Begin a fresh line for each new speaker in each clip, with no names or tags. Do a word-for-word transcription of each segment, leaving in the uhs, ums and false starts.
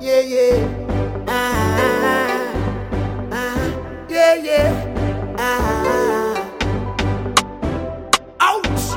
yeah, yeah. Ah, ah, yeah, yeah. Ah. Ouch!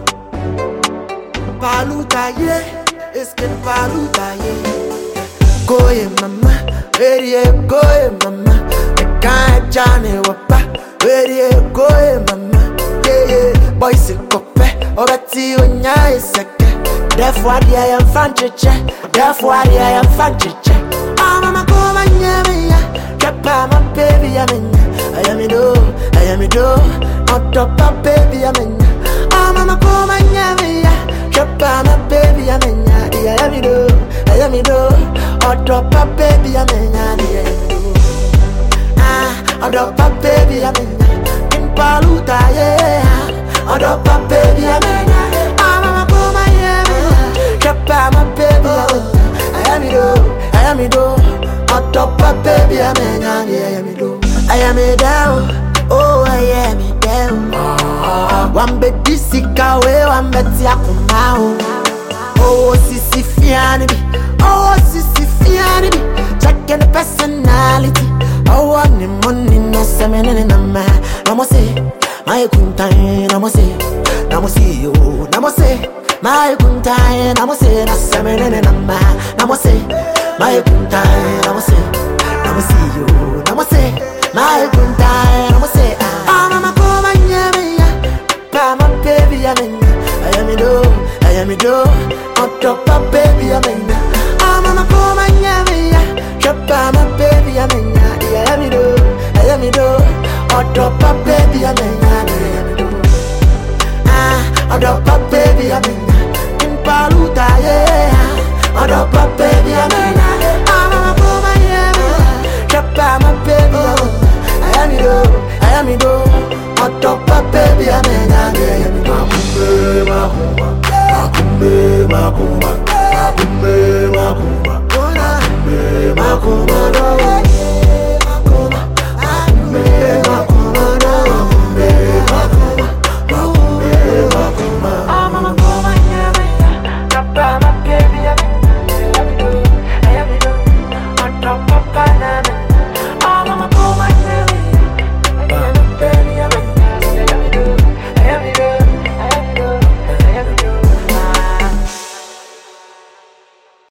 Paluta, yeah. It's que paluta, yeah. Go, yeah, mama. Ready, yeah, go, yeah, mama. I can't Johnny Wapa. Ready, yeah, go, yeah, mama. Yeah, yeah. Boys, c'est copé. Oh, Betty, when you're sick. Therefore, I am fanchiche. Therefore, I am fanchiche. Oh, mama, come on, yeah, yeah. Drop my baby, I'm in. I am a do, I am a do. On top of baby, I'm in. Oh, mama, come on, yeah, yeah. Drop my baby, I'm in. I am a do, I am a do. On top of baby, I'm in. I am a do. Ah, on top of baby, I'm in. In Paluta, yeah. On top of baby, I'm in. Oh, mama, come on, yeah. Drop my baby, I am it do, I am it do. On top of baby, I am it do. I am it down, oh I am it down. One bed disika we, one bed yakumau. Oh sisi fiani bi, oh sisi fiani bi. Checking the personality. Oh one the money no semene na ma. Namo say, my kuntai, namo say, namo see you, namo say. My kuntai, namo say, na semene na ma. Namo say, my kuntai,